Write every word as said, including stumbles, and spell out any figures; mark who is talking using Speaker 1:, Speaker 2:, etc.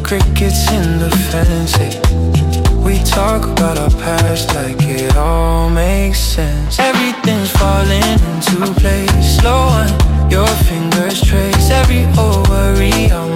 Speaker 1: crickets in the fence, hey. We talk about our past like it all makes sense. Everything's falling into place. Slow on, your fingers trace every old worry on